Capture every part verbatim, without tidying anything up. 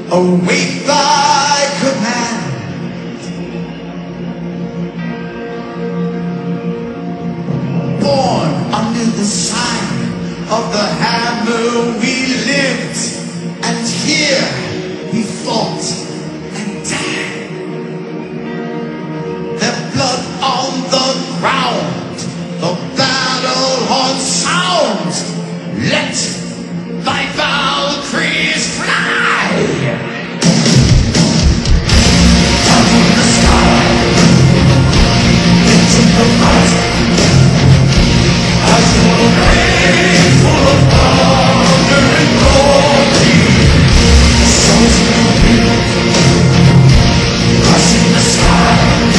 await thy command. Born under the sign of the hammer we lived, and here we fought and died. Their blood on the ground, the battle horn sounds. Let thy Valkyries fly! Up in the sky, into the light, as a rain full of thunder and glory. Souls in the wind, crushing the sky.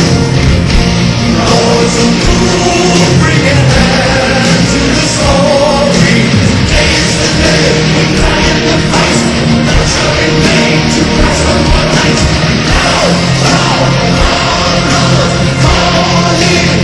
Lords of doom, bring an end to the story. Days the day, we die in the fight. Not shall remain to pass on one night. Now, now, now, now, calling,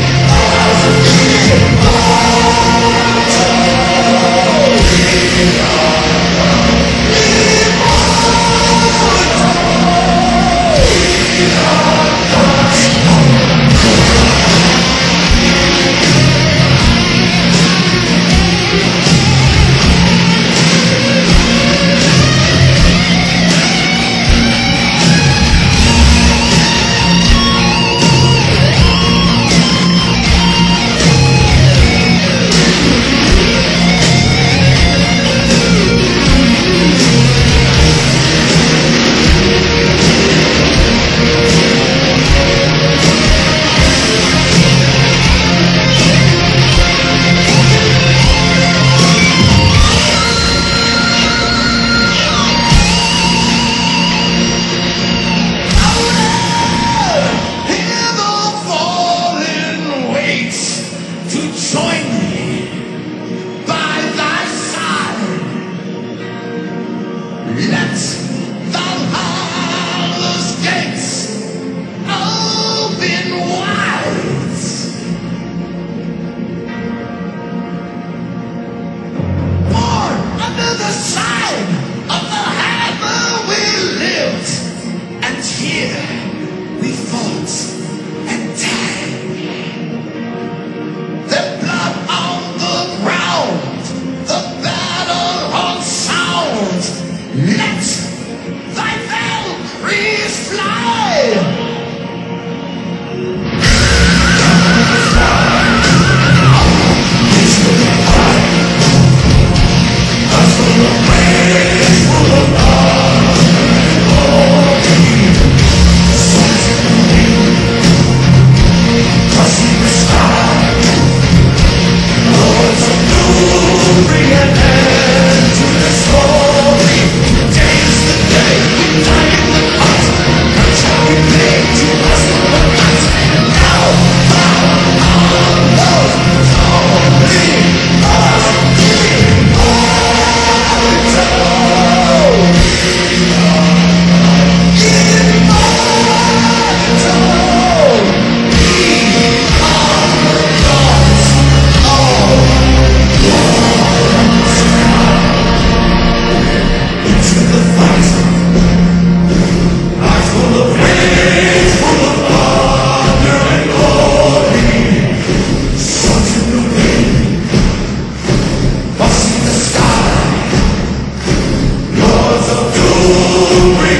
glory.